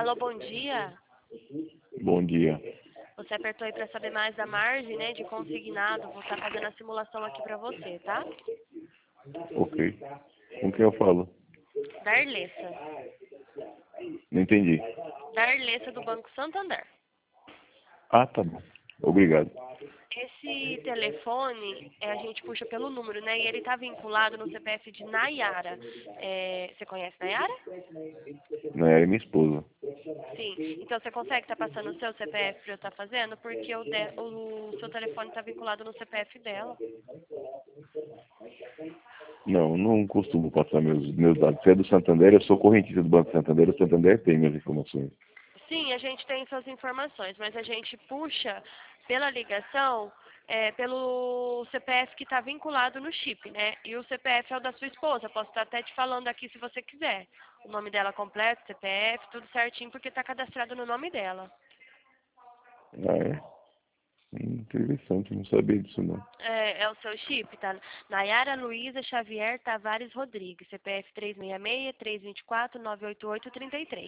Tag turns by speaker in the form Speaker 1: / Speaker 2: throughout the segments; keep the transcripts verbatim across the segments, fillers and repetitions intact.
Speaker 1: Alô, bom dia.
Speaker 2: Bom dia.
Speaker 1: Você apertou aí para saber mais da margem, né, de consignado. Vou estar fazendo a simulação aqui para você, tá?
Speaker 2: Ok. Com quem eu falo?
Speaker 1: Darlessa.
Speaker 2: Não entendi.
Speaker 1: Darlessa do Banco Santander.
Speaker 2: Ah, tá bom. Obrigado.
Speaker 1: Esse telefone, é, a gente puxa pelo número, né? E ele está vinculado no C P F de Nayara. É, você conhece Nayara?
Speaker 2: Não era minha esposa.
Speaker 1: Sim. Então você consegue estar passando o seu C P F para eu estar fazendo? Porque o, de- o seu telefone está vinculado no C P F dela.
Speaker 2: Não, não costumo passar meus, meus dados. Se é do Santander, eu sou correntista do Banco Santander. O Santander tem minhas informações.
Speaker 1: Sim, a gente tem suas informações, mas a gente puxa pela ligação é, pelo C P F que está vinculado no chip, né? E o C P F é o da sua esposa. Posso estar até te falando aqui se você quiser. O nome dela completo, C P F, tudo certinho, porque está cadastrado no nome dela.
Speaker 2: Ah, é? Hum, Interessante, não sabia disso não.
Speaker 1: É, é o seu chip, tá? Nayara Luísa Xavier Tavares Rodrigues, C P F três seis seis, três dois quatro, nove oito oito, três três.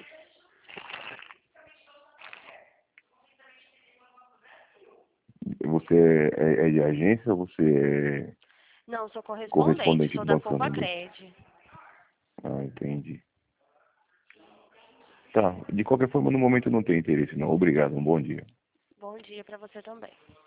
Speaker 2: Você é, é de agência ou você é
Speaker 1: Não, sou correspondente,
Speaker 2: correspondente
Speaker 1: sou
Speaker 2: do
Speaker 1: da
Speaker 2: Banco
Speaker 1: Poupa
Speaker 2: Santander?
Speaker 1: Cred.
Speaker 2: Ah, entendi. Tá, de qualquer forma, no momento eu não tenho interesse não. Obrigado, um bom dia.
Speaker 1: Bom dia para você também.